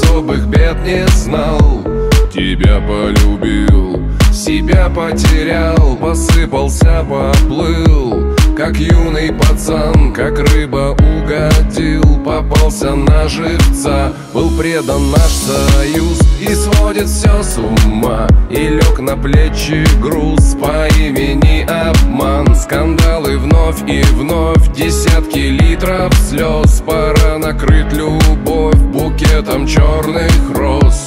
особых бед не знал. Тебя полюбил, себя потерял, посыпался, поплыл, как юный пацан, как рыба угодил, попался на живца. Был предан наш союз и сводит все с ума, и лег на плечи груз по имени обман. Скандалы вновь и вновь, десятки литров слез. Пора накрыть любовь букетом черных роз.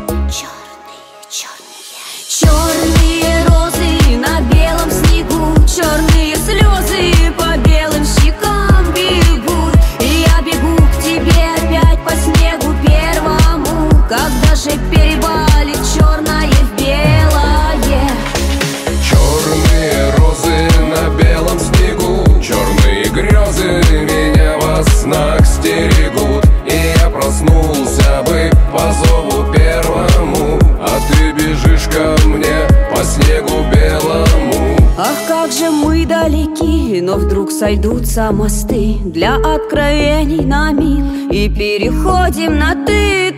Черные розы на белом снегу, черные слезы по белым щекам бегут. И я бегу к тебе опять по снегу первому, когда же перевалит черное в белое. Черные розы на белом снегу, черные грезы меня во снах стерегут. И я проснулся бы по зову первому, а ты бежишь ко мне по снегу белому. Ах, как же мы далеки, но вдруг сойдутся мосты для откровений на миг, и переходим на ты,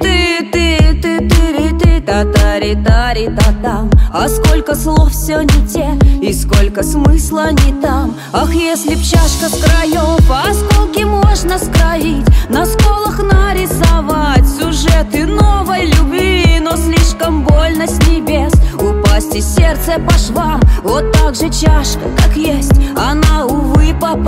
та-тари-тари-та-там. А сколько слов все не те, и сколько смысла не там. Ах, если б чашка с краев, осколки можно скроить, на сколах нарисовать сюжеты новой любви. Но слишком больно с небес упасть и сердце по швам. Вот так же чашка, как есть, она, увы, по